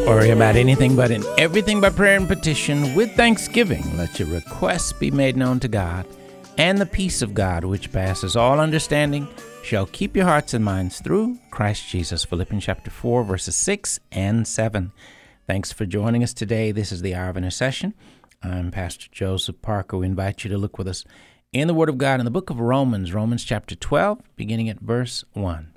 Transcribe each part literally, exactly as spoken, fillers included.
Worry about anything but in everything by prayer and petition with thanksgiving. Let your requests be made known to God, and the peace of God, which passes all understanding, shall keep your hearts and minds through Christ Jesus. Philippians chapter four, verses six and seven. Thanks for joining us today. This is the Hour of Intercession. I'm Pastor Joseph Parker. We invite you to look with us in the Word of God in the book of Romans, Romans chapter twelve, beginning at verse one.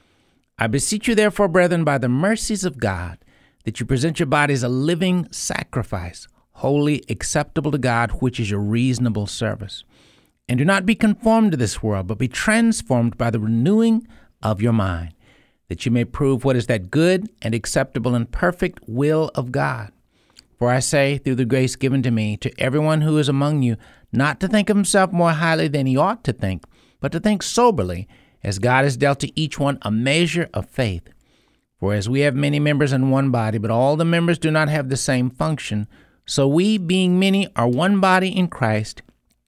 I beseech you, therefore, brethren, by the mercies of God, that you present your bodies a living sacrifice, wholly acceptable to God, which is your reasonable service. And do not be conformed to this world, but be transformed by the renewing of your mind, that you may prove what is that good and acceptable and perfect will of God. For I say, through the grace given to me, to everyone who is among you, not to think of himself more highly than he ought to think, but to think soberly, as God has dealt to each one a measure of faith. For as we have many members in one body, but all the members do not have the same function, so we, being many, are one body in Christ,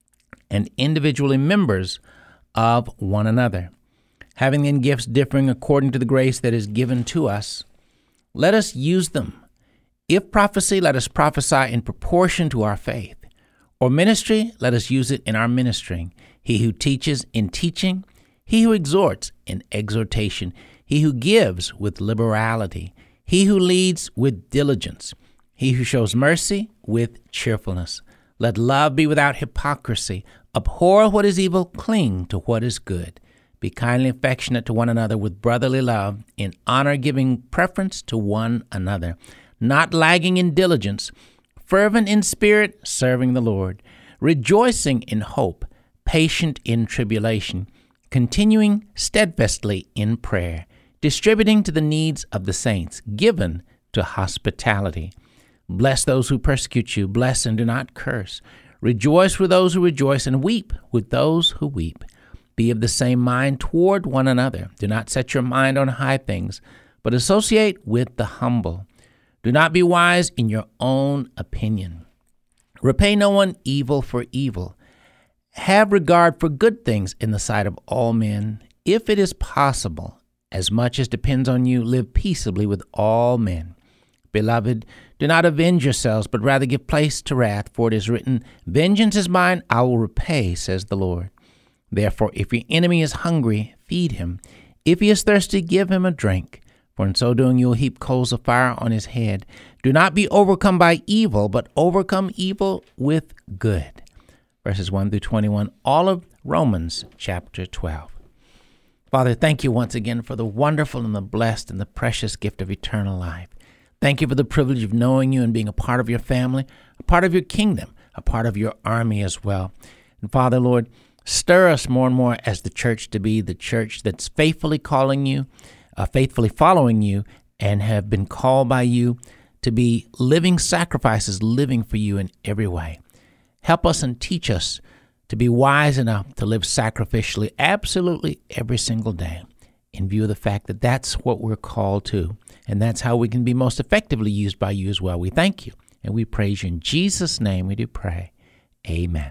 and individually members of one another. Having then gifts differing according to the grace that is given to us, let us use them. If prophecy, let us prophesy in proportion to our faith. Or ministry, let us use it in our ministering. He who teaches, in teaching. He who exhorts, in exhortation. He who gives, with liberality. He who leads, with diligence. He who shows mercy, with cheerfulness. Let love be without hypocrisy. Abhor what is evil, cling to what is good. Be kindly affectionate to one another with brotherly love, in honor giving preference to one another, not lagging in diligence, fervent in spirit, serving the Lord, rejoicing in hope, patient in tribulation, continuing steadfastly in prayer, distributing to the needs of the saints, given to hospitality. Bless those who persecute you, bless and do not curse. Rejoice with those who rejoice, and weep with those who weep. Be of the same mind toward one another. Do not set your mind on high things, but associate with the humble. Do not be wise in your own opinion. Repay no one evil for evil. Have regard for good things in the sight of all men. If it is possible, as much as depends on you, live peaceably with all men. Beloved, do not avenge yourselves, but rather give place to wrath, for it is written, Vengeance is mine, I will repay, says the Lord. Therefore, if your enemy is hungry, feed him. If he is thirsty, give him a drink. For in so doing you will heap coals of fire on his head. Do not be overcome by evil, but overcome evil with good. Verses one through twenty-one, all of Romans chapter twelve. Father, thank you once again for the wonderful and the blessed and the precious gift of eternal life. Thank you for the privilege of knowing you and being a part of your family, a part of your kingdom, a part of your army as well. And Father, Lord, stir us more and more as the church to be the church that's faithfully calling you, uh, faithfully following you, and have been called by you to be living sacrifices, living for you in every way. Help us and teach us to be wise enough to live sacrificially absolutely every single day, in view of the fact that that's what we're called to, and that's how we can be most effectively used by you as well. We thank you, and we praise you. In Jesus' name we do pray. Amen.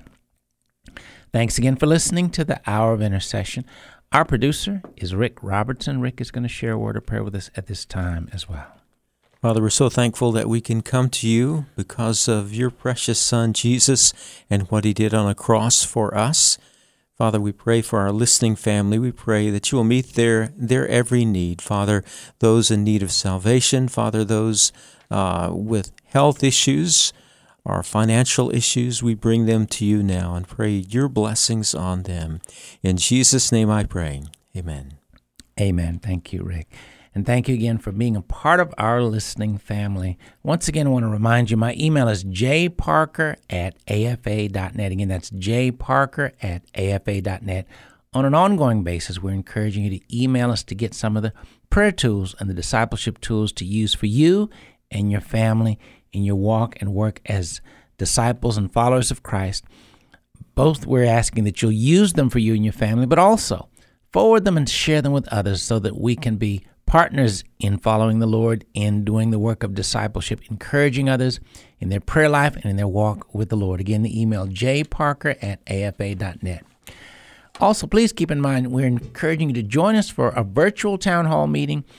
Thanks again for listening to the Hour of Intercession. Our producer is Rick Robertson. Rick is going to share a word of prayer with us at this time as well. Father, we're so thankful that we can come to you because of your precious Son, Jesus, and what he did on a cross for us. Father, we pray for our listening family. We pray that you will meet their, their every need. Father, those in need of salvation. Father, those uh, with health issues or financial issues, we bring them to you now and pray your blessings on them. In Jesus' name I pray. Amen. Amen. Thank you, Rick. And thank you again for being a part of our listening family. Once again, I want to remind you, my email is j parker at a f a dot net. Again, that's j parker at a f a dot net. On an ongoing basis, we're encouraging you to email us to get some of the prayer tools and the discipleship tools to use for you and your family in your walk and work as disciples and followers of Christ. Both we're asking that you'll use them for you and your family, but also forward them and share them with others so that we can be partners in following the Lord, in doing the work of discipleship, encouraging others in their prayer life and in their walk with the Lord. Again, the email j parker at a f a dot net. Also, please keep in mind, we're encouraging you to join us for a virtual town hall meeting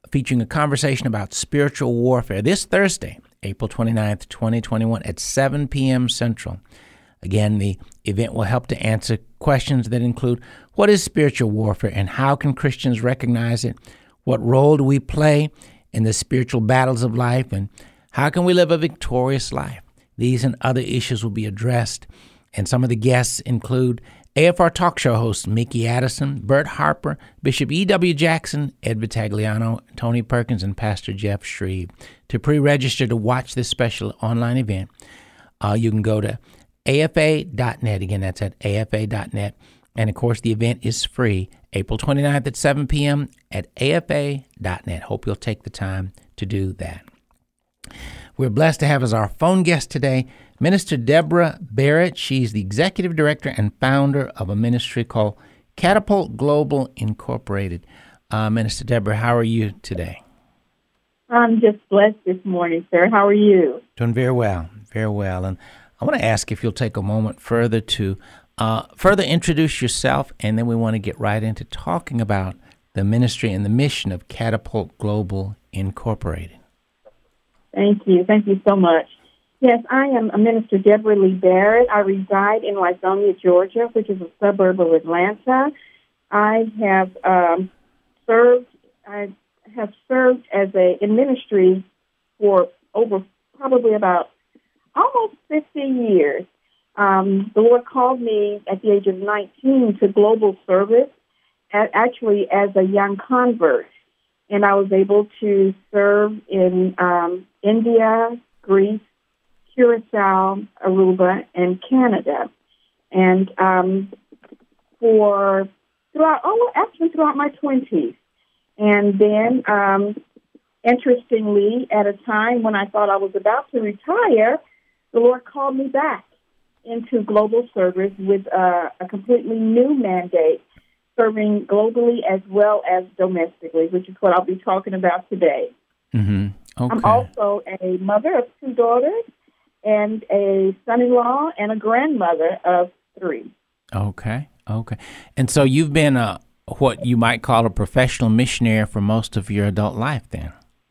featuring a conversation about spiritual warfare this Thursday, April twenty-ninth, twenty twenty-one at seven p.m. Central. Again, the event will help to answer questions that include what is spiritual warfare and how can Christians recognize it? What role do we play in the spiritual battles of life? And how can we live a victorious life? These and other issues will be addressed. And some of the guests include A F R talk show host Mickey Addison, Bert Harper, Bishop E W. Jackson, Ed Vitagliano, Tony Perkins, and Pastor Jeff Shreve. To pre-register to watch this special online event, uh, you can go to A F A dot net. Again, that's at A F A dot net. And, of course, the event is free, April twenty-ninth at seven p.m. at A F A dot net. Hope you'll take the time to do that. We're blessed to have as our phone guest today Minister Deborah Barrett. She's the executive director and founder of a ministry called Catapult Global Incorporated. Uh, Minister Deborah, how are you today? I'm just blessed this morning, sir. How are you? Doing very well, very well. And I want to ask if you'll take a moment further to uh, further introduce yourself, and then we want to get right into talking about the ministry and the mission of Catapult Global Incorporated. Thank you. Thank you so much. Yes, I am a Minister Deborah Lee Barrett. I reside in Lithonia, Georgia, which is a suburb of Atlanta. I have um, served. I have served as a in ministry for over probably about almost fifty years. Um, the Lord called me at the age of nineteen to global service, actually as a young convert. And I was able to serve in um, India, Greece, Curacao, Aruba, and Canada. And um, for throughout, oh, actually throughout my twenties. And then, um, interestingly, at a time when I thought I was about to retire, the Lord called me back into global service with uh, a completely new mandate, serving globally as well as domestically, which is what I'll be talking about today. Mm-hmm. Okay. I'm also a mother of two daughters and a son-in-law and a grandmother of three. Okay, okay. And so you've been a, what you might call a professional missionary for most of your adult life then?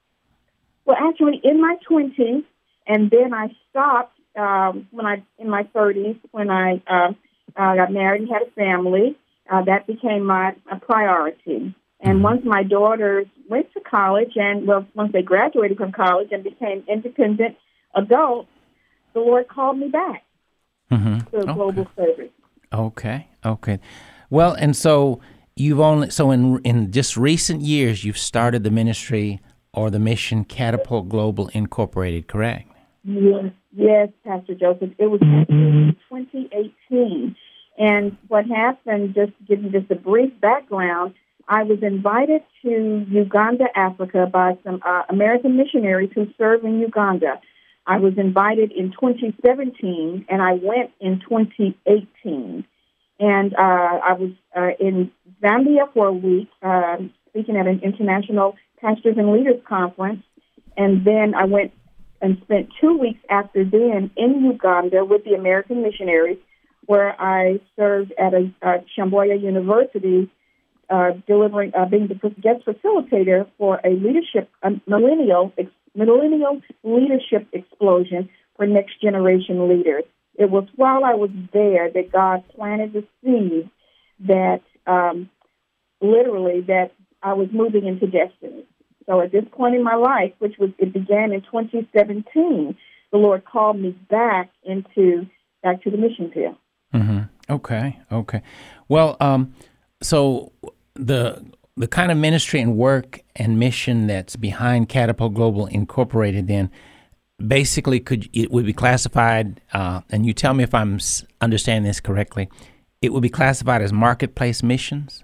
Well, actually, in my twenties, and then I stopped um, when I in my thirties when I uh, uh, got married and had a family. Uh, that became my a priority. And once my daughters went to college, and well, once they graduated from college and became independent adults, the Lord called me back mm-hmm. to okay. global service. Okay, okay. Well, and so you've only so in in just recent years you've started the ministry or the mission Catapult Global Incorporated, correct? Yes, yes, Pastor Joseph. It was in twenty eighteen. And what happened, just to give you just a brief background, I was invited to Uganda, Africa by some uh, American missionaries who serve in Uganda. I was invited in twenty seventeen, and I went in twenty eighteen. And uh, I was uh, in Zambia for a week, uh, speaking at an international pastors and leaders conference. And then I went and spent two weeks after then in Uganda with the American missionaries, where I served at a uh, Shamboya University, uh, delivering, uh, being the guest facilitator for a leadership, a millennial, ex- millennial leadership explosion for next generation leaders. It was while I was there that God planted the seed that, um, literally, that I was moving into destiny. So at this point in my life, which was it began in twenty seventeen, the Lord called me back into back to the mission field. Mm-hmm. Okay, okay. Well, um, so the the kind of ministry and work and mission that's behind Catapult Global Incorporated, then basically, could it would be classified, uh, and you tell me if I'm understanding this correctly, it would be classified as marketplace missions?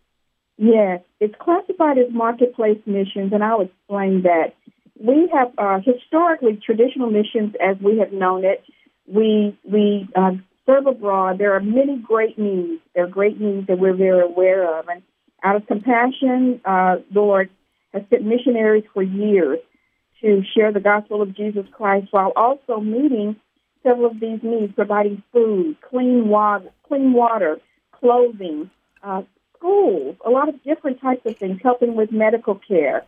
Yes, it's classified as marketplace missions, and I'll explain that. We have uh, historically traditional missions as we have known it. We we uh, serve abroad. There are many great needs. There are great needs that we're very aware of. And out of compassion, uh, the Lord has sent missionaries for years to share the gospel of Jesus Christ while also meeting several of these needs, providing food, clean water, clean water, clothing, uh, schools, a lot of different types of things, helping with medical care,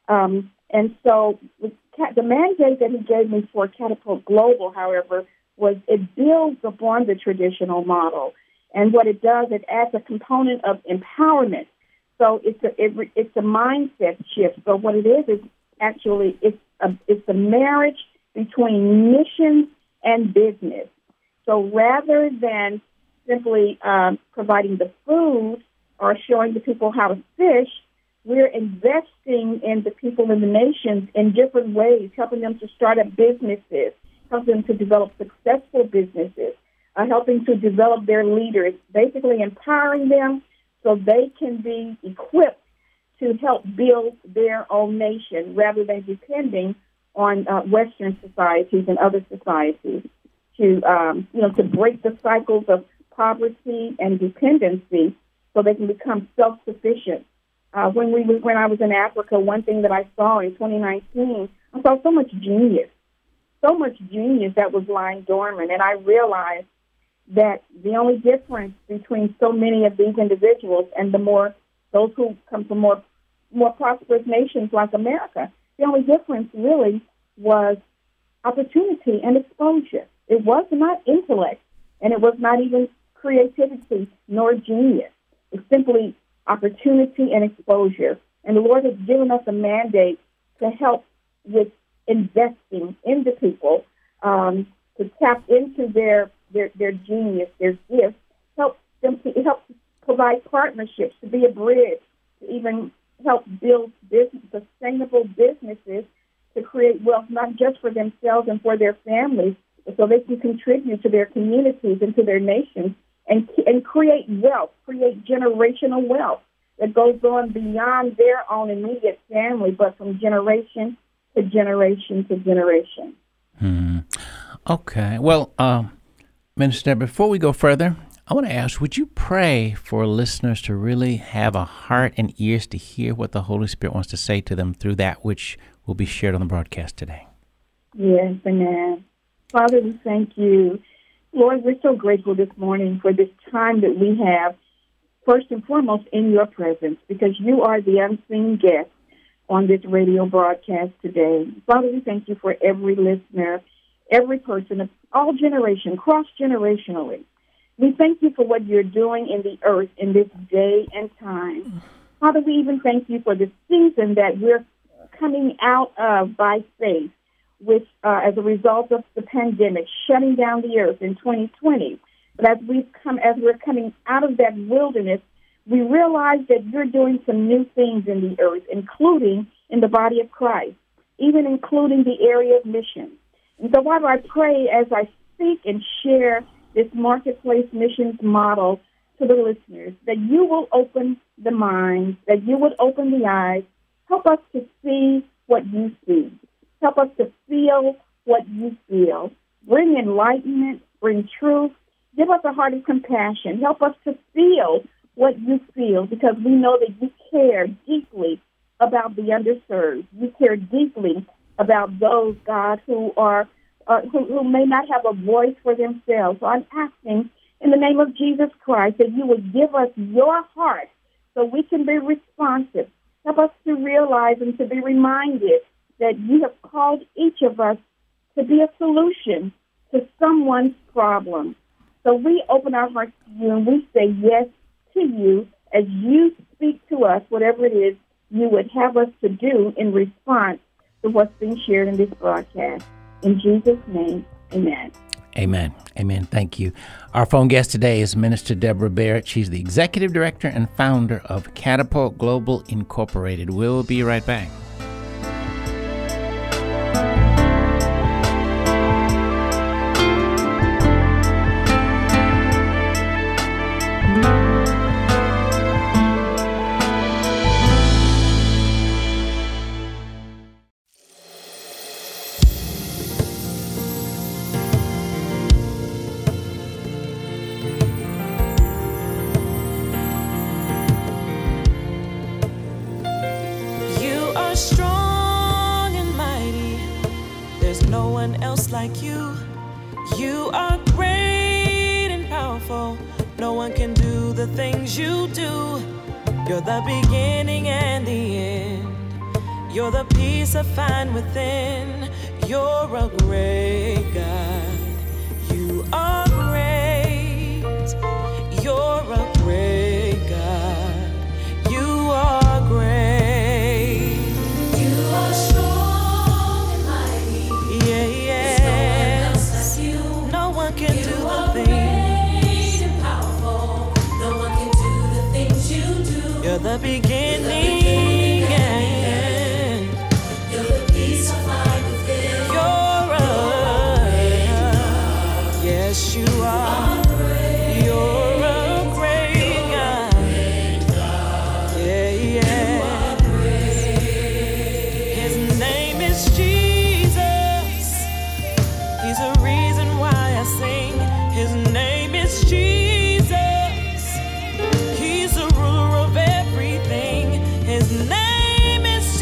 Um, and so with Cat- the mandate that he gave me for Catapult Global, however, was it builds upon the traditional model. And what it does, it adds a component of empowerment. So it's a, it, it's a mindset shift. So what it is is actually it's a, it's a marriage between mission and business. So rather than simply um, providing the food or showing the people how to fish, we're investing in the people in the nations in different ways, helping them to start up businesses, helping them to develop successful businesses, uh, helping to develop their leaders, basically empowering them so they can be equipped to help build their own nation rather than depending on uh, Western societies and other societies to, um, you know, to break the cycles of poverty and dependency so they can become self-sufficient. Uh, when we when I was in Africa, one thing that I saw in twenty nineteen, I saw so much genius, so much genius that was lying dormant, and I realized that the only difference between so many of these individuals and the more those who come from more more prosperous nations like America, the only difference really was opportunity and exposure. It was not intellect, and it was not even creativity nor genius. It's simply opportunity and exposure. And the Lord has given us a mandate to help with investing in the people, um, to tap into their, their their genius, their gifts, help them to help provide partnerships, to be a bridge, to even help build business, sustainable businesses, to create wealth not just for themselves and for their families, but so they can contribute to their communities and to their nations and and create wealth, create generational wealth that goes on beyond their own immediate family, but from generation to generation to generation. Hmm. Okay. Well, uh, Minister, before we go further, I want to ask, would you pray for listeners to really have a heart and ears to hear what the Holy Spirit wants to say to them through that which will be shared on the broadcast today? Yes, amen. Father, we thank you. Lord, we're so grateful this morning for this time that we have, first and foremost, in your presence, because you are the unseen guest on this radio broadcast today. Father, we thank you for every listener, every person of all generation, cross-generationally. We thank you for what you're doing in the earth in this day and time. Father, we even thank you for the season that we're coming out of by faith, with uh, as a result of the pandemic shutting down the earth in twenty twenty. But as we've come, as we're coming out of that wilderness, we realize that you're doing some new things in the earth, including in the body of Christ, even including the area of mission. And so, Father, I pray as I speak and share this marketplace missions model to the listeners, that you will open the minds, that you would open the eyes, help us to see what you see. Help us to feel what you feel. Bring enlightenment, bring truth. Give us a heart of compassion. Help us to feel what you feel, because we know that you care deeply about the underserved. You care deeply about those, God, who are uh, who, who may not have a voice for themselves. So I'm asking in the name of Jesus Christ that you would give us your heart so we can be responsive. Help us to realize and to be reminded that you have called each of us to be a solution to someone's problem. So we open our hearts to you and we say yes to you as you speak to us, whatever it is you would have us to do in response to what's being shared in this broadcast. In Jesus' name, amen. Amen. Amen. Thank you. Our phone guest today is Minister Deborah Barrett. She's the executive director and founder of Catapult Global Incorporated. We'll be right back. Like you, you are great and powerful. No one can do the things you do. You're the beginning and the end. You're the peace I find within. You're a great God. You are great. You're a great God. You are great. You are strong and mighty. Yeah, yeah. No one can do the things. And powerful. No one can do the things you do. You're the beginning and You're the peace I find within. you're a yes, you are. You're a great God. Yeah, yeah. His name is Jesus. He's a reason why I sing. His name is Jesus. He's the ruler of everything. His name is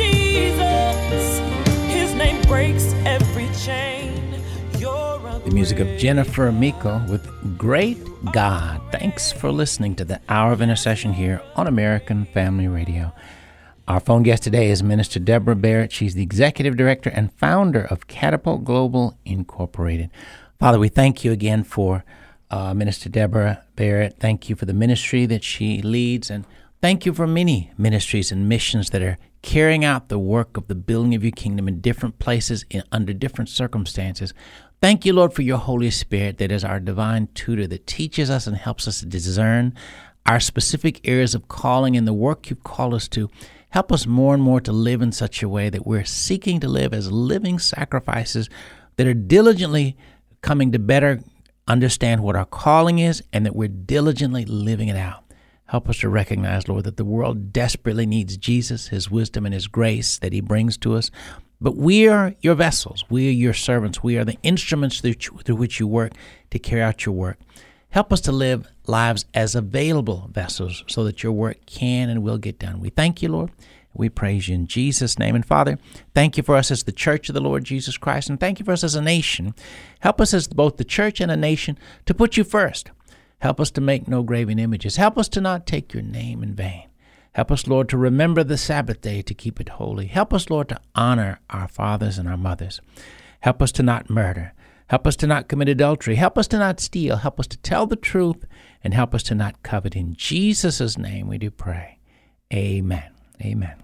Jesus. His name breaks every chain. You're a The music of great Jennifer Miko with Great God. Thanks for listening to the Hour of Intercession here on American Family Radio. Our phone guest today is Minister Deborah Barrett. She's the Executive Director and founder of Catapult Global Incorporated. Father, we thank you again for uh, Minister Deborah Barrett. Thank you for the ministry that she leads, and thank you for many ministries and missions that are carrying out the work of the building of your kingdom in different places in, under different circumstances. Thank you, Lord, for your Holy Spirit that is our divine tutor that teaches us and helps us to discern our specific areas of calling and the work you've called us to. Help us more and more to live in such a way that we're seeking to live as living sacrifices that are diligently coming to better understand what our calling is and that we're diligently living it out. Help us to recognize, Lord, that the world desperately needs Jesus, his wisdom and his grace that he brings to us. But we are your vessels. We are your servants. We are the instruments through, through which you work to carry out your work. Help us to live lives as available vessels so that your work can and will get done. We thank you, Lord. We praise you in Jesus' name. And Father, thank you for us as the church of the Lord Jesus Christ, and thank you for us as a nation. Help us as both the church and a nation to put you first. Help us to make no graven images. Help us to not take your name in vain. Help us, Lord, to remember the Sabbath day to keep it holy. Help us, Lord, to honor our fathers and our mothers. Help us to not murder. Help us to not commit adultery. Help us to not steal. Help us to tell the truth, and help us to not covet. In Jesus' name we do pray. Amen. Amen.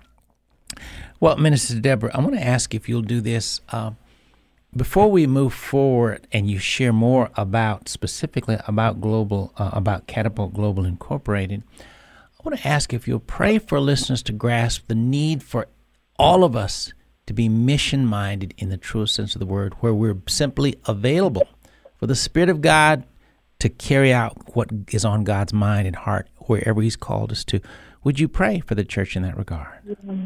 Well, Minister Deborah, I want to ask if you'll do this. Uh, before we move forward and you share more about, specifically about global, uh, about Catapult Global Incorporated, I want to ask if you'll pray for listeners to grasp the need for all of us to be mission-minded in the truest sense of the word, where we're simply available for the Spirit of God to carry out what is on God's mind and heart wherever he's called us to. Would you pray for the church in that regard?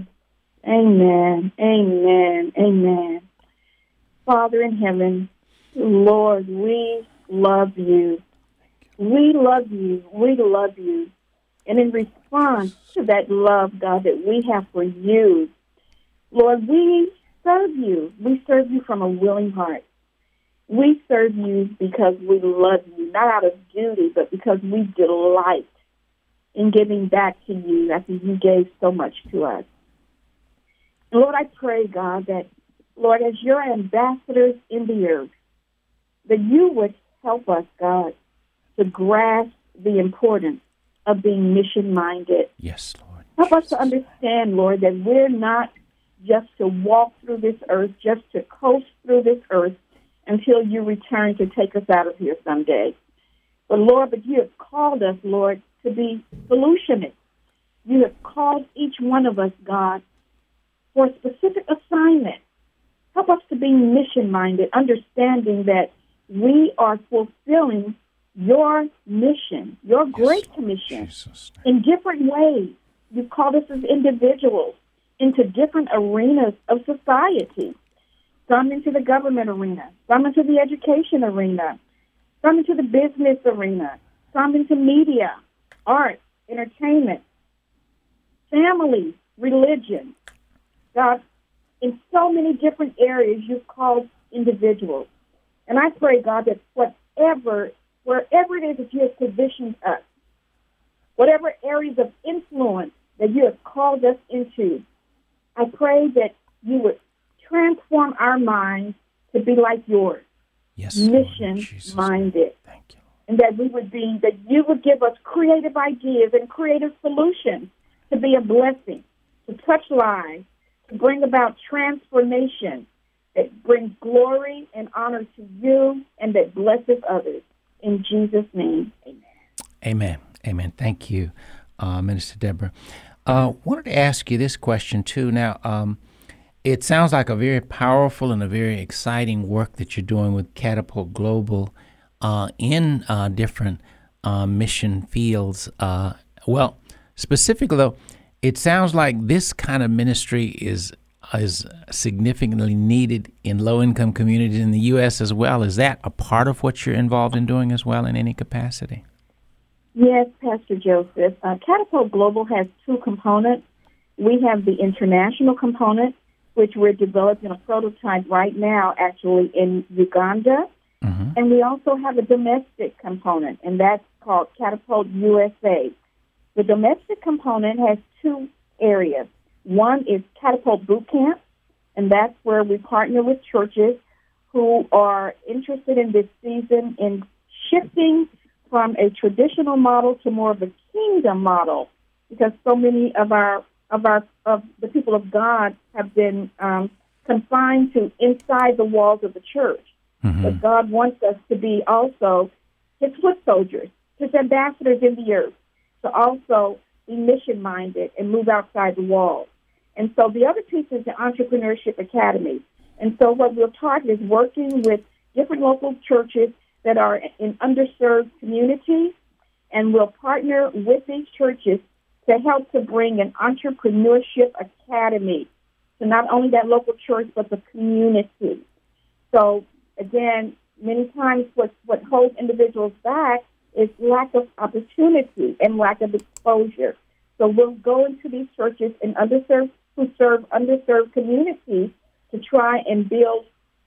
Amen. Amen. Amen. Father in heaven, Lord, we love you. We love you. We love you. And in response to that love, God, that we have for you, Lord, we serve you. We serve you from a willing heart. We serve you because we love you, not out of duty, but because we delight in giving back to you after you gave so much to us. And Lord, I pray, God, that, Lord, as your ambassadors in the earth, that you would help us, God, to grasp the importance of being mission-minded. Yes, Lord. Help us to understand, Lord, that we're not just to walk through this earth, just to coast through this earth until you return to take us out of here someday. But, Lord, but you have called us, Lord, to be solutionists. You have called each one of us, God, for a specific assignment. Help us to be mission-minded, understanding that we are fulfilling your mission, your great commission, in different ways. You've called us as individuals into different arenas of society, some into the government arena, some into the education arena, some into the business arena, some into media, art, entertainment, family, religion. God, in so many different areas you've called individuals. And I pray, God, that whatever, wherever it is that you have positioned us, whatever areas of influence that you have called us into, I pray that you would transform our minds to be like yours, Yes, Lord, in Jesus' mission-minded. name. Thank you. And that we would be, that you would give us creative ideas and creative solutions to be a blessing, to touch lives, to bring about transformation that brings glory and honor to you and that blesses others. In Jesus' name, amen. Amen. Amen. Thank you, uh, Minister Deborah. Uh, wanted to ask you this question, too. Now, um, it sounds like a very powerful and a very exciting work that you're doing with Catapult Global uh, in uh, different uh, mission fields. Uh, well, specifically, though, it sounds like this kind of ministry is is significantly needed in low-income communities in the U S as well. Is that a part of what you're involved in doing as well in any capacity? Yes, Pastor Joseph. Uh, Catapult Global has two components. We have the international component, which we're developing a prototype right now, actually, in Uganda. Mm-hmm. And we also have a domestic component, and that's called Catapult U S A. The domestic component has two areas. One is Catapult Boot Camp, and that's where we partner with churches who are interested in this season in shifting from a traditional model to more of a kingdom model, because so many of our of our of the people of God have been um, confined to inside the walls of the church. Mm-hmm. But God wants us to be also His foot soldiers, His ambassadors in the earth, to also be mission-minded and move outside the walls. And so the other piece is the Entrepreneurship Academy. And so what we'll target is working with different local churches that are in underserved communities, and we'll partner with these churches to help to bring an Entrepreneurship Academy to not only that local church, but the community. So, again, many times what, what holds individuals back is lack of opportunity and lack of exposure. So we'll go into these churches in underserved, who serve underserved communities to try and build,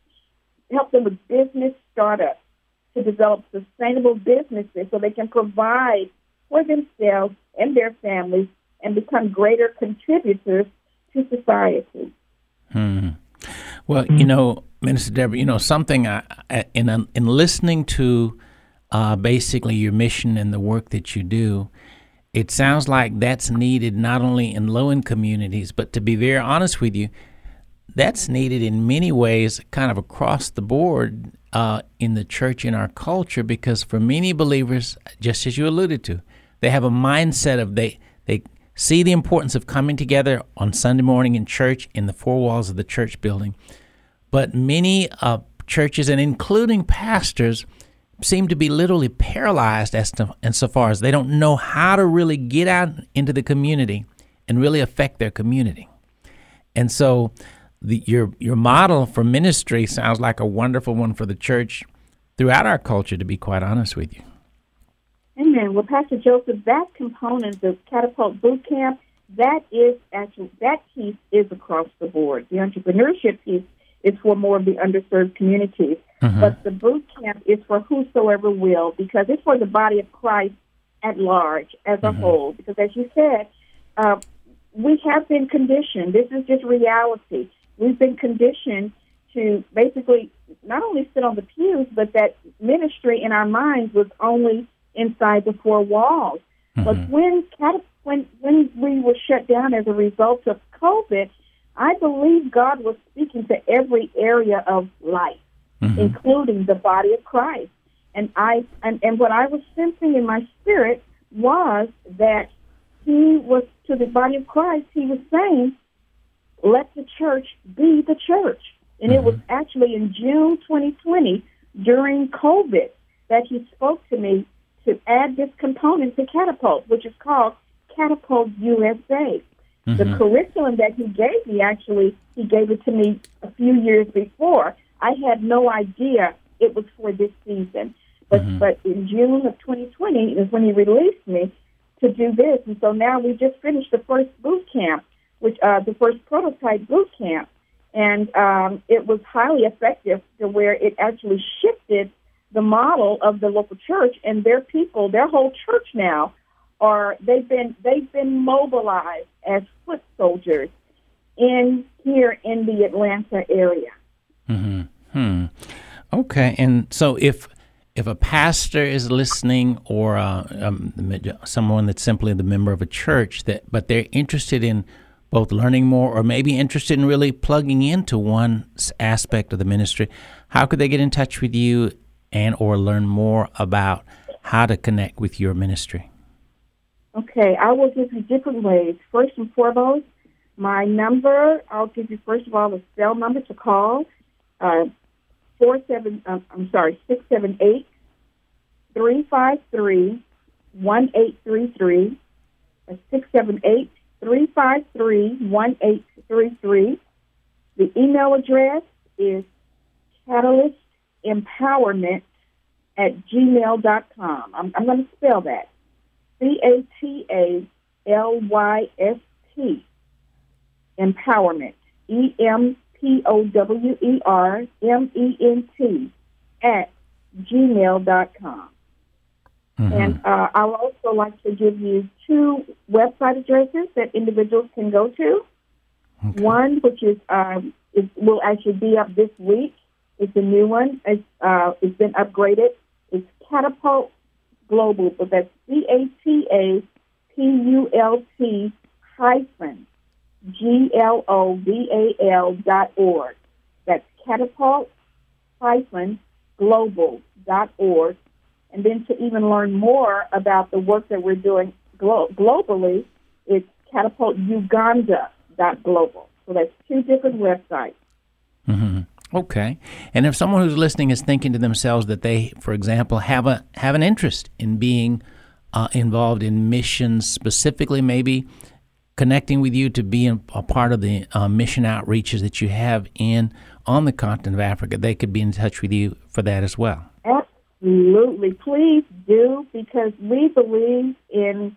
help them with business startups to develop sustainable businesses so they can provide for themselves and their families and become greater contributors to society. Hmm. Well, you know, Minister Deborah, you know, something I, I, in in listening to uh, basically your mission and the work that you do, it sounds like that's needed not only in low-income communities, but to be very honest with you, that's needed in many ways kind of across the board uh, in the church, in our culture, because for many believers, just as you alluded to, they have a mindset of they they see the importance of coming together on Sunday morning in church in the four walls of the church building. But many uh, churches, and including pastors, seem to be literally paralyzed as to, insofar as they don't know how to really get out into the community and really affect their community. And so the, your your model for ministry sounds like a wonderful one for the church throughout our culture, to be quite honest with you. Amen. Well, Pastor Joseph, that component of Catapult Boot Camp, that is actually, that piece is across the board. The entrepreneurship piece is for more of the underserved communities. Mm-hmm. But the boot camp is for whosoever will, because it's for the body of Christ at large, as a mm-hmm. whole. Because as you said, uh, we have been conditioned. This is just reality. We've been conditioned to basically not only sit on the pews, but that ministry in our minds was only inside the four walls. Mm-hmm. But when, when, when we were shut down as a result of COVID, I believe God was speaking to every area of life, mm-hmm. including the body of Christ. And I and, and what I was sensing in my spirit was that he was, to the body of Christ, he was saying, let the church be the church. And mm-hmm. it was actually in June twenty twenty, during COVID, that he spoke to me to add this component to Catapult, which is called Catapult U S A. Mm-hmm. The curriculum that he gave me, actually, he gave it to me a few years before. I had no idea it was for this season. But mm-hmm. but in June of twenty twenty is when he released me to do this. And so now we just finished the first boot camp, which uh, the first prototype boot camp. And um, it was highly effective to where it actually shifted the model of the local church, and their people, their whole church now, are they've been they've been mobilized as foot soldiers in here in the Atlanta area. Mm-hmm. Hmm. Okay, and so if if a pastor is listening, or uh, um, someone that's simply the member of a church, that but they're interested in both learning more, or maybe interested in really plugging into one aspect of the ministry, how could they get in touch with you and or learn more about how to connect with your ministry? Okay, I will give you different ways. First and foremost, my number, I'll give you, first of all, the cell number to call, uh, four seven, uh, I'm sorry, six seven eight, three five three, one eight three three. That's six seven eight, three five three, one eight three three. The email address is catalyst empowerment at gmail dot com. I'm, I'm going to spell that. C A T A L Y S T, empowerment, E M P O W E R M E N T, at gmail dot com. Mm-hmm. And uh, I would also like to give you two website addresses that individuals can go to. Okay. One, which is, um, is will actually be up this week. It's a new one. It's, uh, it's been upgraded. It's Catapult Global, but that's C A T A P U L T hyphen G L O B A L dot org. That's catapult hyphen global dot org. And then to even learn more about the work that we're doing glo- globally, it's catapult uganda dot global. So that's two different websites. Mm-hmm. Okay. And if someone who's listening is thinking to themselves that they, for example, have a have an interest in being uh, involved in missions, specifically maybe connecting with you to be a part of the uh, mission outreaches that you have in on the continent of Africa, they could be in touch with you for that as well. Absolutely. Please do, because we believe in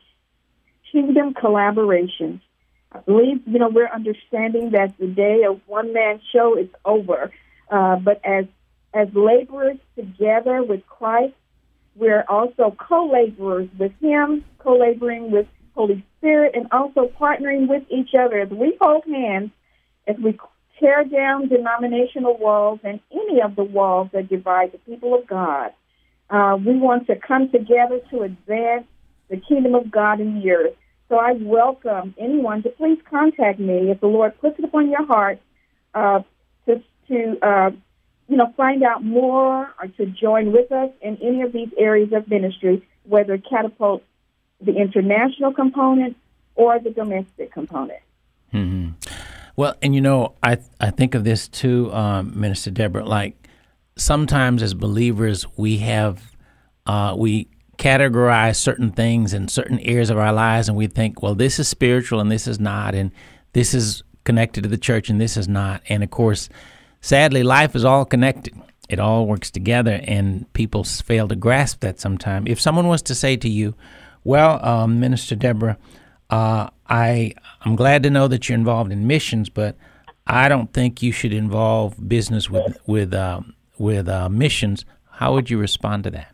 kingdom collaboration. I believe, you know, we're understanding that the day of one-man show is over. Uh, but as as laborers together with Christ, we're also co-laborers with Him, co-laboring with Holy Spirit, and also partnering with each other as we hold hands, as we tear down denominational walls and any of the walls that divide the people of God. Uh, we want to come together to advance the kingdom of God in the earth. So I welcome anyone to please contact me if the Lord puts it upon your heart uh, to, to uh, you know, find out more or to join with us in any of these areas of ministry, whether Catapult the international component or the domestic component. Mm-hmm. Well, and you know, I I think of this too, um, Minister Deborah, like sometimes as believers we have, uh, we categorize certain things in certain areas of our lives, and we think, well, this is spiritual and this is not, and this is connected to the church and this is not. And of course, sadly, life is all connected. It all works together, and people fail to grasp that sometimes. If someone was to say to you, well, um, Minister Deborah, uh, I, I'm glad to know that you're involved in missions, but I don't think you should involve business with with uh, with uh, missions. How would you respond to that?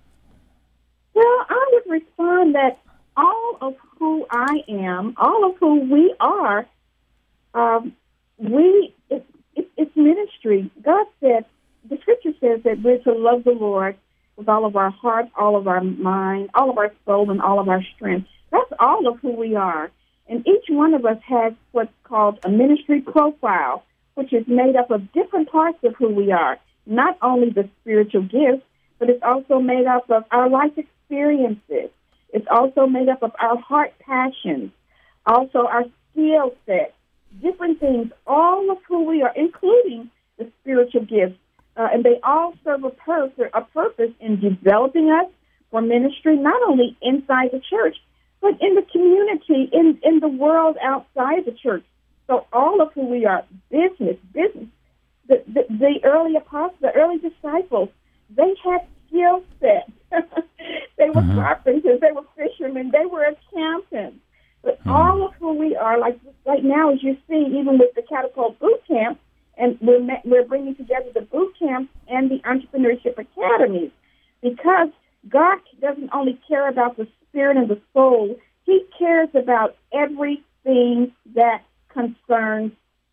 Well, I would respond that all of who I am, all of who we are, um, we it, it, it's ministry. God said, the Scripture says that we're to love the Lord with all of our heart, all of our mind, all of our soul, and all of our strength. That's all of who we are. And each one of us has what's called a ministry profile, which is made up of different parts of who we are. Not only the spiritual gifts, but it's also made up of our life experiences. It's also made up of our heart passions, also our skill set, different things, all of who we are, including the spiritual gifts. Uh, and they all serve a purpose, a purpose in developing us for ministry, not only inside the church, but in the community, in, in the world outside the church. So all of who we are, business, business. The, the, the early apostles, the early disciples, they had skill sets. They were mm-hmm. carpenters, they were fishermen, they were accountants. But mm-hmm. all of who we are, like right now, as you see, even with the Catapult Boot Camp, and we're, we're bringing together the boot camps and the entrepreneurship academies, because God doesn't only care about the spirit and the soul, He cares about everything that concerns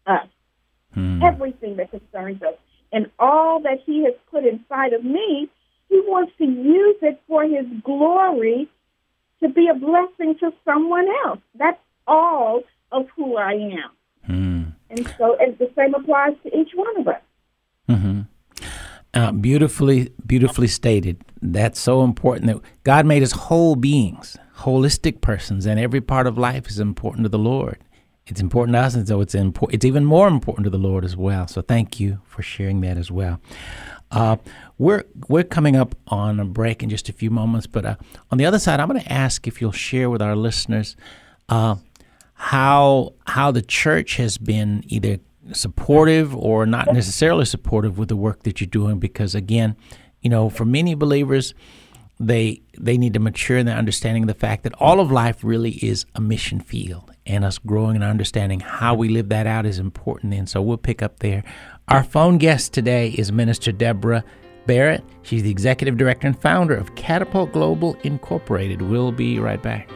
us, Hmm. everything that concerns us. And all that he has put inside of me, he wants to use it for his glory to be a blessing to someone else. That's all of who I am. Hmm. And so and the same applies to each one of us. Mm-hmm. Uh, beautifully, beautifully stated. That's so important that God made us whole beings, holistic persons, and every part of life is important to the Lord. It's important to us, and so it's important. It's even more important to the Lord as well. So thank you for sharing that as well. Uh, we're we're coming up on a break in just a few moments, but uh, on the other side, I'm going to ask if you'll share with our listeners uh, how how the church has been either supportive or not necessarily supportive with the work that you're doing. Because again, you know, for many believers, they they need to mature in their understanding of the fact that all of life really is a mission field, and us growing and understanding how we live that out is important. And so we'll pick up there. Our phone guest today is Minister Deborah Barrett. She's the executive director and founder of Catapult Global Incorporated. We'll be right back.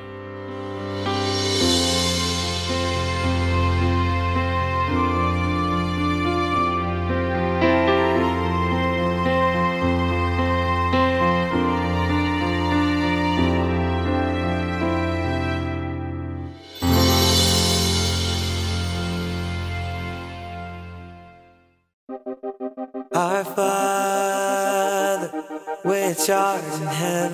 Our Father, which art in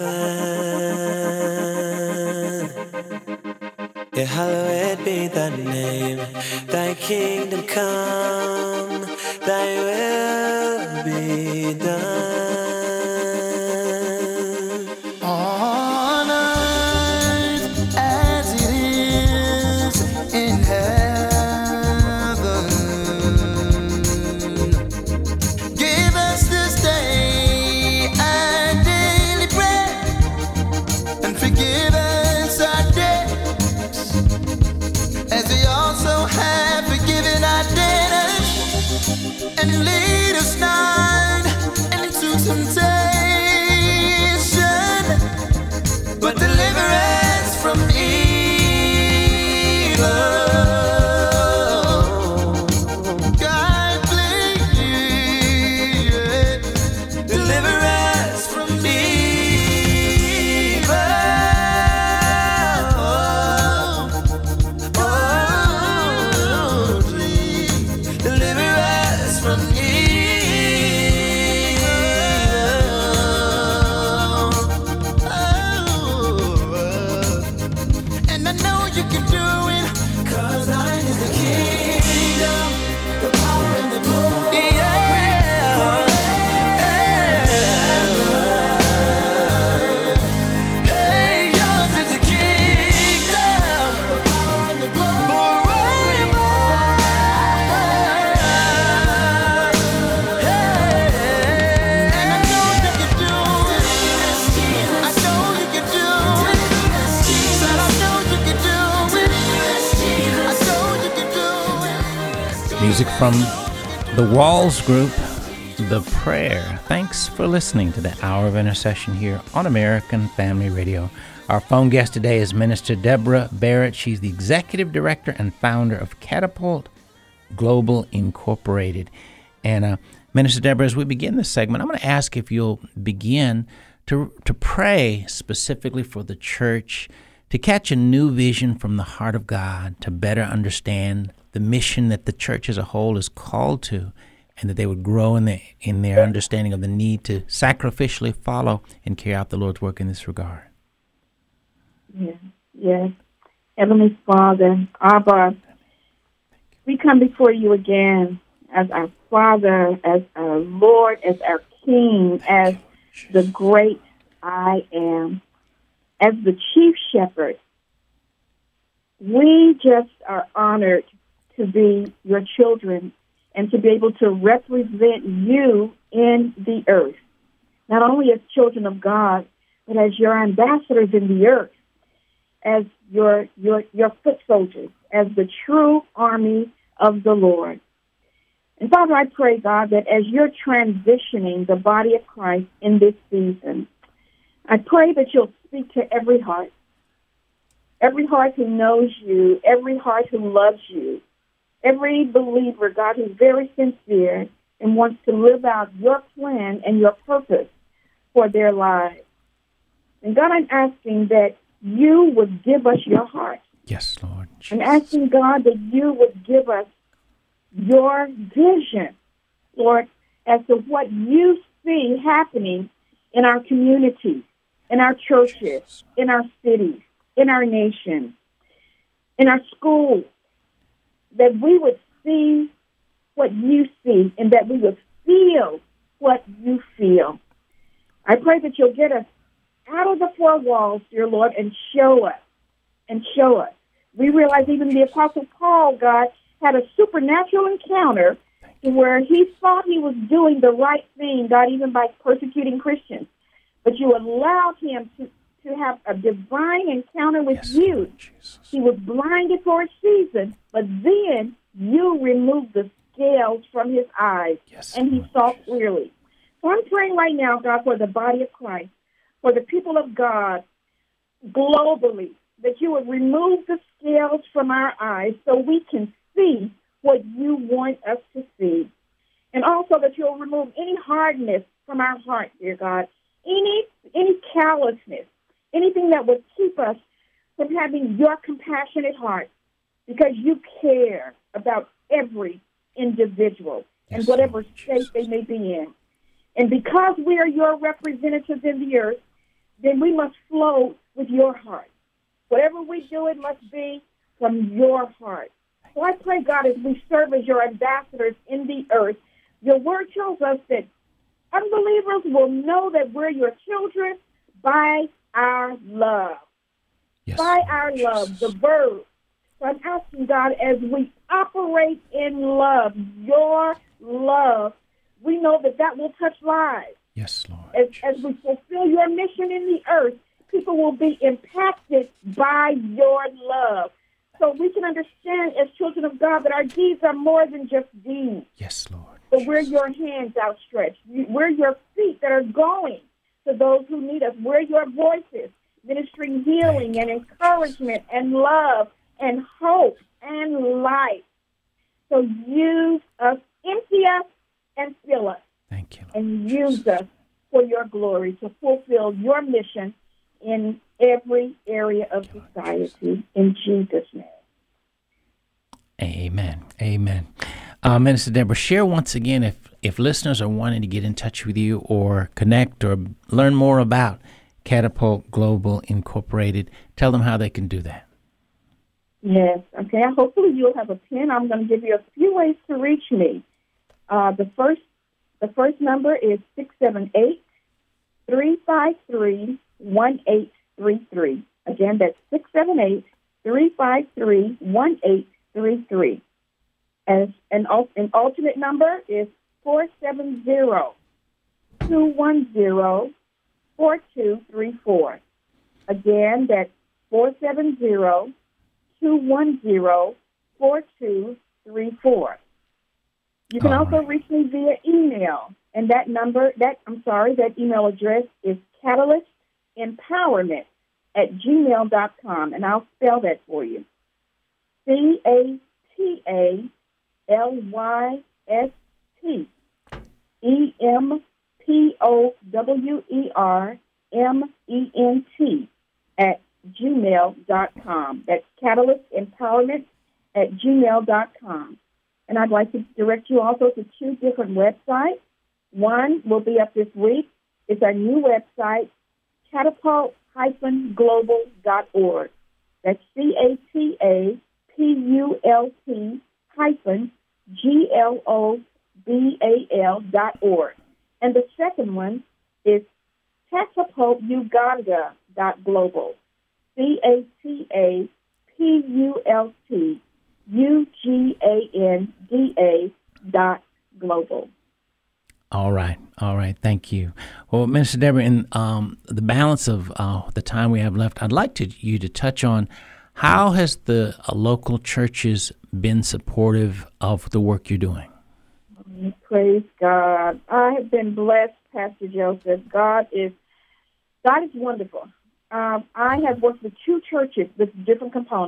heaven, yeah, hallowed be thy name. Thy kingdom come, thy will be done on earth as it is in heaven. And lead us not into temptation, but deliver us from evil. God, please, deliver us from evil. Oh, please, deliver us from evil. Oh, and I know you can do it, 'cause thine is the kingdom, the power and the glory. Yeah. Hey, yours is the kingdom, the power and the glory forever. And I know you can do it. I know you can do it. Said I know you can do it. I know you can do it. Music from the Walls Group, The Prayer. Thanks for listening to the Hour of Intercession here on American Family Radio. Our phone guest today is Minister Deborah Barrett. She's the executive director and founder of Catapult Global Incorporated. And uh, Minister Deborah, as we begin this segment, I'm going to ask if you'll begin to to pray specifically for the church to catch a new vision from the heart of God, to better understand the mission that the church as a whole is called to, and that they would grow in, the, in their understanding of the need to sacrificially follow and carry out the Lord's work in this regard. Yes, yes. Heavenly Father, Abba, we come before you again as our Father, as our Lord, as our King, as the great I am, as the chief shepherd. We just are honored to be your children and to be able to represent you in the earth, not only as children of God, but as your ambassadors in the earth, as your your your foot soldiers, as the true army of the Lord. And Father, I pray, God, that as you're transitioning the body of Christ in this season, I pray that you'll speak to every heart, every heart who knows you, every heart who loves you, every believer, God, who's very sincere and wants to live out your plan and your purpose for their lives. And God, I'm asking that you would give us your heart. Yes, Lord. I'm Jesus. asking, God, that you would give us your vision, Lord, as to what you see happening in our communities, in our churches, in our cities, in our nation, in our schools, that we would see what you see and that we would feel what you feel. I pray that you'll get us out of the four walls, dear Lord, and show us, and show us. We realize even the Apostle Paul, God, had a supernatural encounter where he thought he was doing the right thing, God, even by persecuting Christians. But you allowed him to, to have a divine encounter with Yes, you. Lord Jesus. He was blinded for a season, but then you removed the scales from his eyes, Yes, and he Lord saw Jesus. clearly. So I'm praying right now, God, for the body of Christ, for the people of God globally, that you would remove the scales from our eyes so we can see what you want us to see. And also that you'll remove any hardness from our heart, dear God, any any callousness, anything that would keep us from having your compassionate heart, because you care about every individual and Yes, whatever Lord state Jesus. they may be in. And because we are your representatives in the earth, then we must flow with your heart. Whatever we do, it must be from your heart. So I pray, God, as we serve as your ambassadors in the earth, your word tells us that unbelievers will know that we're your children by our love. Yes, By Lord our Jesus. love, the verb. So I'm asking, God, as we operate in love, your love, we know that that will touch lives. Yes, Lord. As, as we fulfill your mission in the earth, people will be impacted by your love. So we can understand as children of God that our deeds are more than just deeds, Yes, Lord. but we're Jesus. your hands outstretched. We're your feet that are going to those who need us. We're your voices ministering healing Thank and you, encouragement and love and hope and life. So use us, empty us, and fill us, Thank you, Lord. and use us for your glory to fulfill your mission in every area of society. In Jesus' name. Amen. Amen. Uh, Minister Deborah, share once again if, if listeners are wanting to get in touch with you or connect or learn more about Catapult Global Incorporated, tell them how they can do that. Yes. Okay. Hopefully you'll have a pen. I'm going to give you a few ways to reach me. Uh, the first, the first number is six seven eight, three five three, one eight three three. Again, that's six seven eight, three five three, one eight three three. As an, al- an alternate number is four seven zero, two one zero, four two three four. Again, that's four seven zero, two one zero, four two three four. You can All also right. reach me via email, and that number, that I'm sorry, that email address is catalyst empowerment at gmail dot com, and I'll spell that for you. C A T A L Y S T E M P O W E R M E N T at gmail dot com. That's catalyst empowerment at gmail dot com. And I'd like to direct you also to two different websites. One will be up this week. It's our new website, catapult dash global dot org. That's C A T A P U L T hyphen G L O B A L dot org. And the second one is catapult uganda dot global. C A T A P U L T U G A N D A dot global. All right. All right. Thank you. Well, Minister Deborah, in um, the balance of uh, the time we have left, I'd like to, you to touch on how has the uh, local churches been supportive of the work you're doing? Praise God. I have been blessed, Pastor Joseph. God is God is wonderful. Um, I have worked with two churches with different components.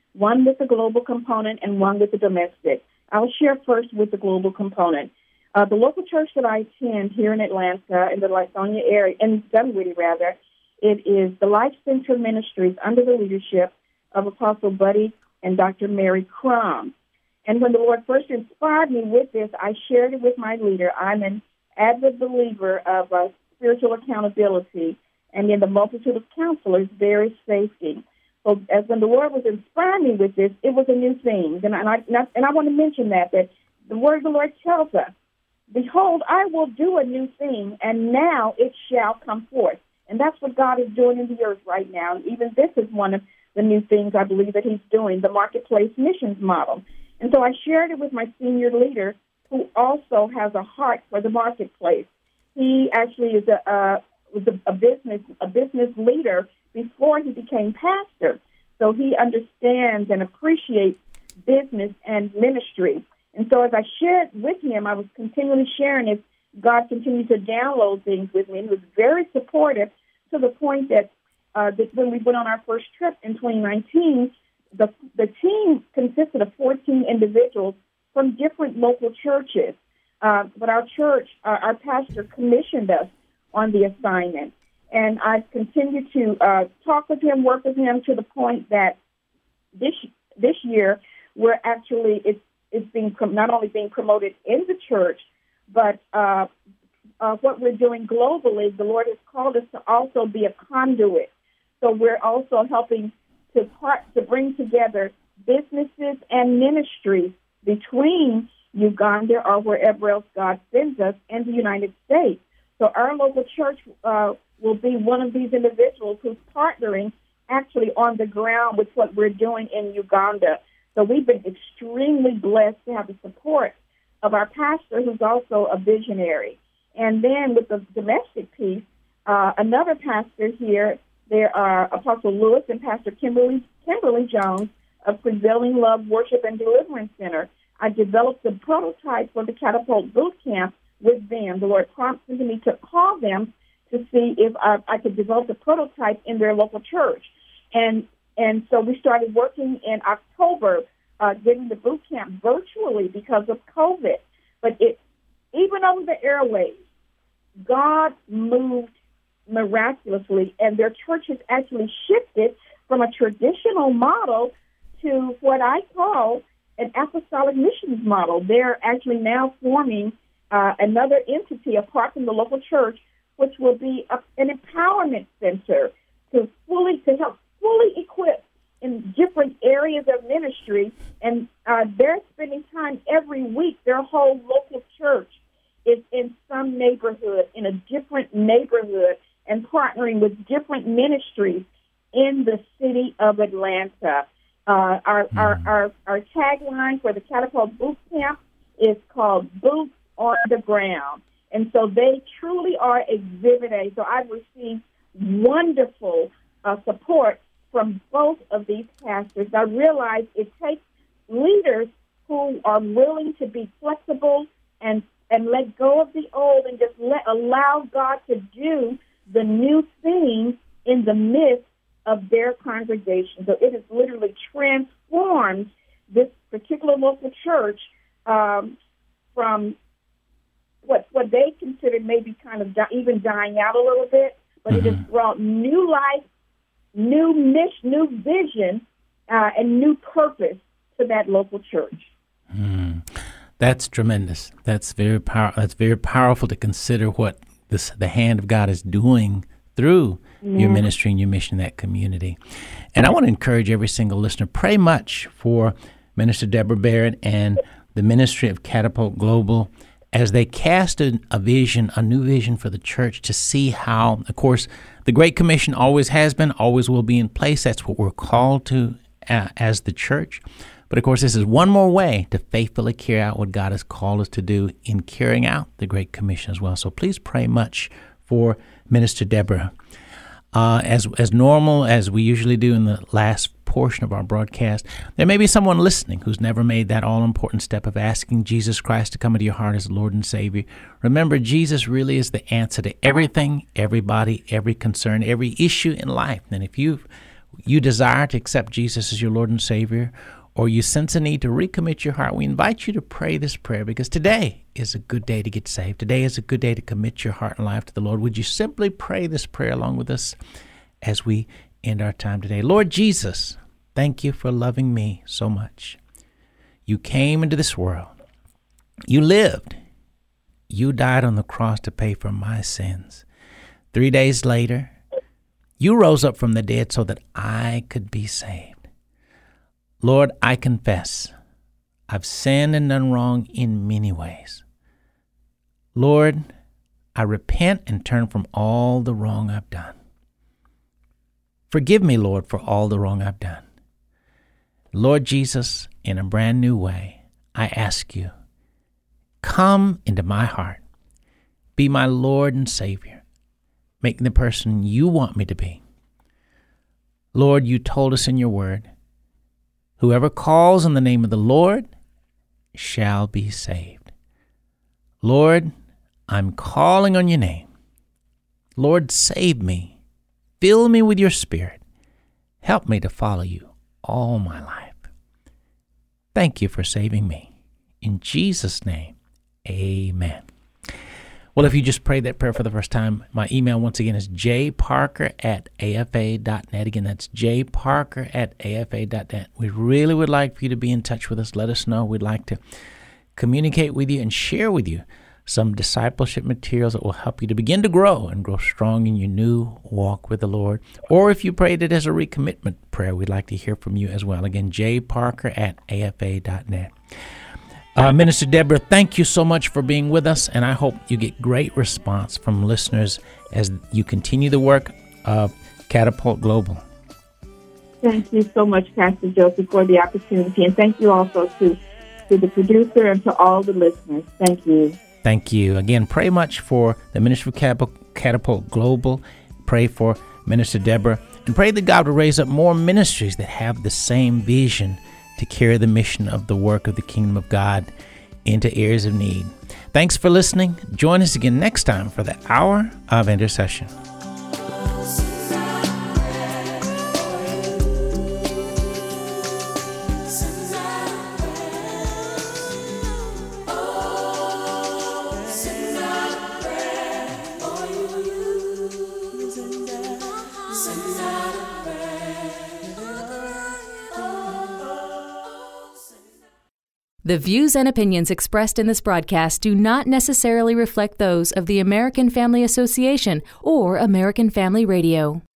one with the global component and one with the domestic. I'll share first with the global component. Uh, the local church that I attend here in Atlanta, in the Lithonia area, in Dunwoody rather, it is the Life Center Ministries under the leadership of Apostle Buddy and Doctor Mary Crum. And when the Lord first inspired me with this, I shared it with my leader. I'm an avid believer of uh, spiritual accountability, and in the multitude of counselors, there is safety. So as when the Lord was inspiring me with this, it was a new thing. And I, and I, and I want to mention that, that the word of the Lord tells us, behold, I will do a new thing, and now it shall come forth. And that's what God is doing in the earth right now. And even this is one of the new things I believe that he's doing, the marketplace missions model. And so I shared it with my senior leader, who also has a heart for the marketplace. He actually is a, uh, was a, a business a business leader before he became pastor. So he understands and appreciates business and ministry. And so as I shared with him, I was continually sharing it. God continued to download things with me. He was very supportive to the point that, uh, that when we went on our first trip in twenty nineteen, the, the team consisted of fourteen individuals from different local churches. Uh, but our church, uh, our pastor commissioned us on the assignment. And I've continued to uh, talk with him, work with him to the point that this this year we're actually, it's, it's being not only being promoted in the church, but uh, uh, what we're doing globally, the Lord has called us to also be a conduit. So we're also helping to part, to bring together businesses and ministries between Uganda or wherever else God sends us and the United States. So our local church uh, will be one of these individuals who's partnering actually on the ground with what we're doing in Uganda. So we've been extremely blessed to have the support of our pastor, who's also a visionary. And then with the domestic piece, uh, another pastor here, there are Apostle Lewis and Pastor Kimberly, Kimberly Jones of Prevailing Love Worship and Deliverance Center. I developed a prototype for the Catapult Boot Camp with them. The Lord prompted me to call them to see if I, I could develop a prototype in their local church. And and so we started working in October, uh, getting the boot camp virtually because of COVID. But it, even over the airwaves, God moved miraculously, and their church has actually shifted from a traditional model to what I call an apostolic missions model. They're actually now forming uh, another entity apart from the local church, which will be a, an empowerment center to fully to help fully equip in different areas of ministry. And uh, they're spending time every week. Their whole local church is in some neighborhood, in a different neighborhood, and partnering with different ministries in the city of Atlanta. Uh, our, mm. our, our, our tagline for the Catapult Boot Camp is called Boots on the Ground. And so they truly are Exhibit A. So I've received wonderful uh, support from both of these pastors. I realize it takes leaders who are willing to be flexible and, and let go of the old and just let allow God to do the new thing in the midst of their congregation. So it has literally transformed this particular local church um, from what what they considered maybe kind of di- even dying out a little bit, but mm-hmm. it has brought new life, new mission, new vision, uh, and new purpose to that local church. Mm. That's tremendous. That's very power. That's very powerful to consider what this the hand of God is doing through yeah. your ministry and your mission in that community. And I want to encourage every single listener, pray much for Minister Deborah Barrett and the ministry of Catapult Global as they cast a, a vision, a new vision for the church to see how, of course, the Great Commission always has been, always will be in place. That's what we're called to uh, as the church. But, of course, this is one more way to faithfully carry out what God has called us to do in carrying out the Great Commission as well. So please pray much for Minister Deborah. Uh, as as normal, as we usually do in the last portion of our broadcast, there may be someone listening who's never made that all-important step of asking Jesus Christ to come into your heart as Lord and Savior. Remember, Jesus really is the answer to everything, everybody, every concern, every issue in life. And if you've you desire to accept Jesus as your Lord and Savior, or you sense a need to recommit your heart, we invite you to pray this prayer, because today is a good day to get saved. Today is a good day to commit your heart and life to the Lord. Would you simply pray this prayer along with us as we end our time today? Lord Jesus, thank you for loving me so much. You came into this world. You lived. You died on the cross to pay for my sins. Three days later, you rose up from the dead so that I could be saved. Lord, I confess I've sinned and done wrong in many ways. Lord, I repent and turn from all the wrong I've done. Forgive me, Lord, for all the wrong I've done. Lord Jesus, in a brand new way, I ask you, come into my heart. Be my Lord and Savior. Make me the person you want me to be. Lord, you told us in your word, whoever calls on the name of the Lord shall be saved. Lord, I'm calling on your name. Lord, save me. Fill me with your Spirit. Help me to follow you all my life. Thank you for saving me. In Jesus' name, amen. Well, if you just prayed that prayer for the first time, my email once again is jparker at afa dot net. Again, that's jparker at afa dot net. We really would like for you to be in touch with us. Let us know. We'd like to communicate with you and share with you some discipleship materials that will help you to begin to grow and grow strong in your new walk with the Lord. Or if you prayed it as a recommitment prayer, we'd like to hear from you as well. Again, jparker at afa dot net. Uh, Minister Deborah, thank you so much for being with us, and I hope you get great response from listeners as you continue the work of Catapult Global. Thank you so much, Pastor Joseph, for the opportunity, and thank you also to, to the producer and to all the listeners. Thank you. Thank you. Again, pray much for the Ministry of Catapult Global. Pray for Minister Deborah, and pray that God will raise up more ministries that have the same vision to carry the mission of the work of the kingdom of God into areas of need. Thanks for listening. Join us again next time for the Hour of Intercession. The views and opinions expressed in this broadcast do not necessarily reflect those of the American Family Association or American Family Radio.